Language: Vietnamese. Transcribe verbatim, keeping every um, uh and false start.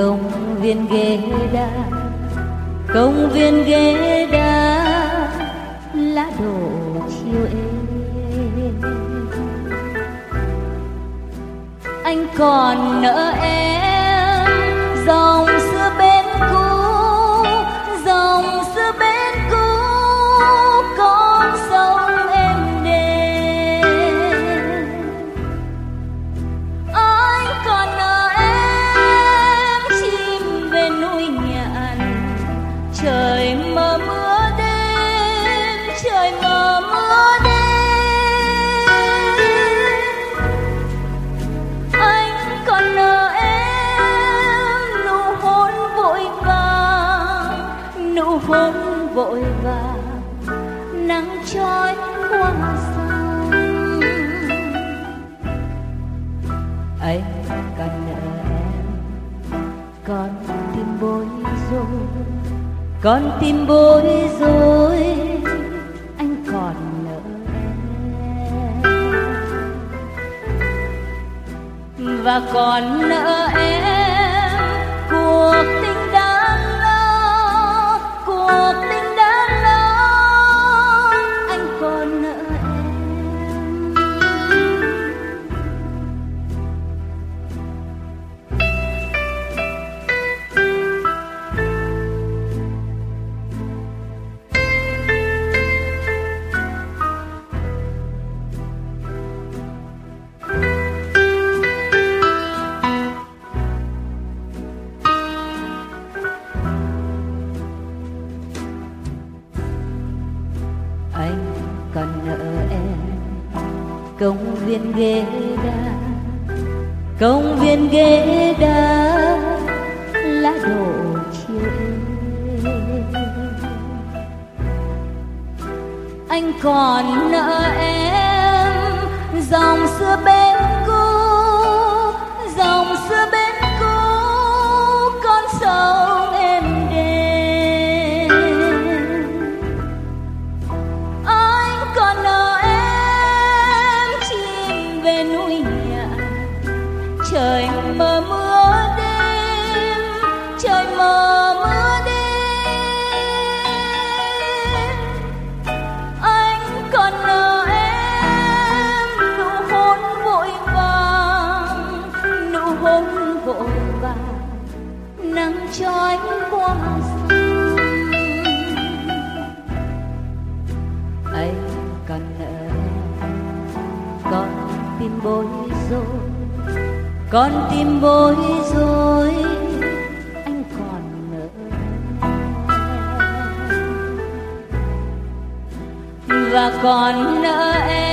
công viên ghế đá, công viên ghế đá, lá đổ chiều êm. Anh còn nợ em dòng xưa bên cũ, dòng xưa bên cũ, con sông êm đềm. Anh còn nợ em chim về núi nhạn, trời mơ mưa đêm, trời mơ mưa đêm. Anh còn nợ em nụ hôn vội vàng, nụ hôn vội vàng, nắng trói qua sông. Anh còn nợ em con tim bối rối, con tim bối rối, anh còn nợ em. Và còn nợ em cuộc tình đã lo, cuộc tình đã lo, anh còn nợ em. Anh còn nợ em công viên ghế đá, công viên ghế đá, lá đổ chiều êm. Anh còn nợ em dòng xưa bên cũ, dòng xưa bên cũ, con sông êm đềm. Anh còn nợ em chim về núi nhạn, trời mơ mưa đêm, trời mơ mưa đêm. Anh còn nợ em nụ hôn vội vàng, nụ hôn vội vàng, nắng trói qua sông. Anh còn nợ em con tim bối rối, con tim bối rối, anh còn nợ em. Và còn nợ em